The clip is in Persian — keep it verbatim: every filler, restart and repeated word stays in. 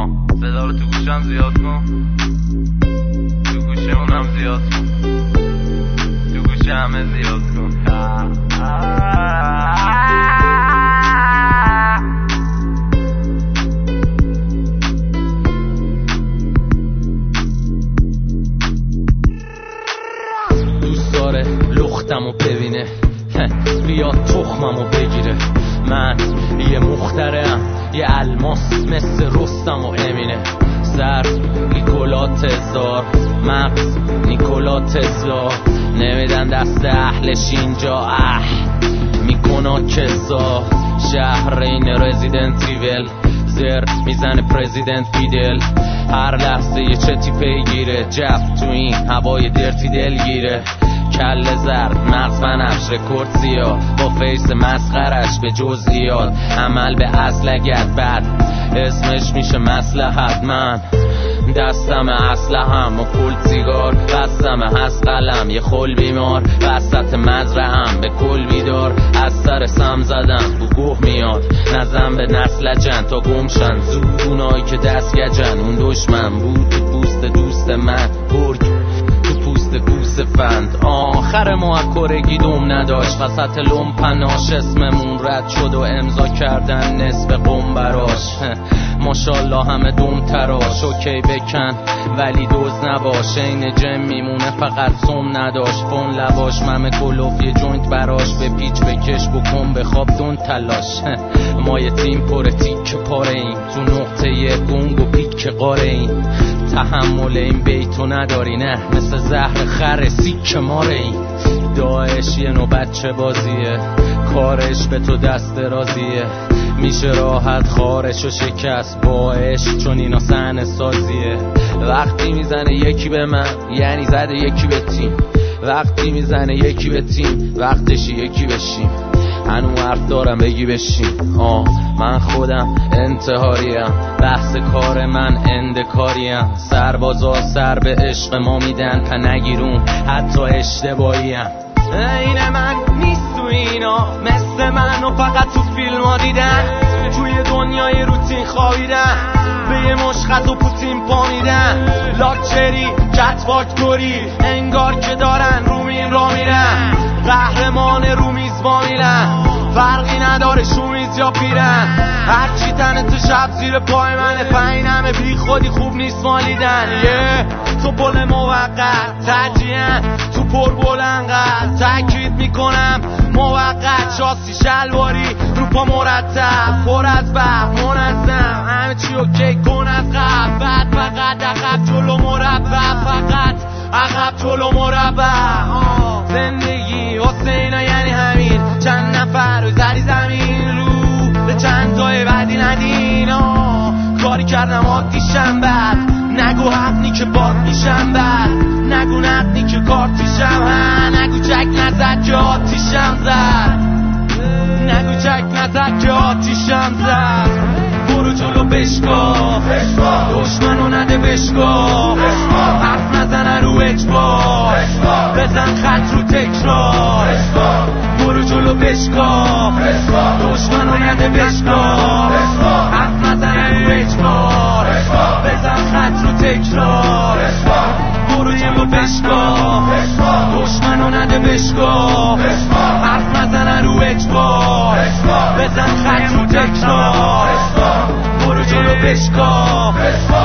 آه صدا رو تو گوشم زیاد کن، تو گوشه اونم زیاد کن، تو گوشه همه زیاد کن. آه آه لختمو ببینه بیاد تخممو بگیره. من یه مخترعم، یه الماس مثل رستم و امینه. سر نیکولا تزار، مغز نیکولا تزار، نمیدن دست اهلش اینجا اه میکنا کسا. شهر این رزیدنت ایول، زر میزنه پرزیدنت فیدل. هر لحظه یه چتی پیگیره، جف تو این هوای درتی دلگیره. کل زرد مغز بنفش رکورد سیاه، با فیس مسخرش به جزئیات. عمل به اصل اگر بد اسمش میشه مصلحت. من دستم اسلحه‌ام و پول سیگار، بستم هست قلم یه خل بیمار. وسط مزرعه‌ام به کل بیدار، از سر سم زدم بو گوه میاد. نزن به نسل جن تا گمشن زود اونایی که دست گجن. اون دشمن بود تو پوست دوست من، برگ تو پوست گوس فند. آخر ما اکورگی دوم نداشت، وسط لومپناش اسممون رد شد و امضا کردن نصف قم براش. ماشالله همه دوم تراش، اوکی بکن ولی دوز نباش. این جم میمونه فقط سم نداشت، فون لباش ممه کلوف یه جوینت براش. به پیچ بکش بکن بخواب دون تلاش. ما یه تیم پر تیک پاره ایم، تو نقطه یه گنگ و پیک قاره ایم. تحمل این بیتو نداری نه، مثل زهر خر سیک ماره ایم. داعش یه نوع بچه بازیه، کارش به تو دست رازیه. میشه راحت خارش و شکست باش، چون اینا صحنه سازیه. وقتی میزنه یکی به من یعنی زده یکی به تیم، وقتی میزنه یکی به تیم وقتشی یکی بشیم. هنو حرف دارم بگی بشیم. آه من خودم انتحاریم، بحث کار من اندکاریم. سربازا سر به عشق ما میدن تا نگیرون حتی اشتباهیم. این من نیست تو اینا، مثل منو فقط تو فیلم ها دیدن. توی دنیای روتین خوابیدن، به یه مشخط و پوتین پا میدن. لاکچری کت فاکتوری انگار که دارن رومین را میرن. قهرمان رومیز با میرن، فرقی نداره شومیز یا پیرن. هرچی تنه تو شب زیر پای منه، پایین همه بی خودی خوب نیست مالیدن. یه تو بل موقت تجیهن، تو پر بلنقدر تاکید میکنم موقت. شاسی شلواری رو پا مرتب، پر از برق منظم، همه چی اوکی کن از قبل. بعد فقط عقب جلو مربع، فقط عقب جلو مربع. زندگی حسینا یعنی همین، چند نفر رو زدی زمین رو به چند تای بعدی ندین. کاری کردم عادیشم بد، نگو حقنی که باد میشم بد، نگو نقنی که کارتیشم ها، نگو چک نزد که آتیشم زد، نگو چک نزد که آتیشم زد. برو جلو بشکاف، دشمنو نده بشکاف، حرف نزنه رو اجبار، بزن خط رو تکرار. برو جلو بشکاف، دشمنو نده بشکاف، حرف نزنه رو اجبار، بزن خط رو تکرار. برو جلو بشکاف، دشمنو نده بشکاف، حرف نزنه رو اجبار، بزن خط رو تکرار. برو جلو بشکاف.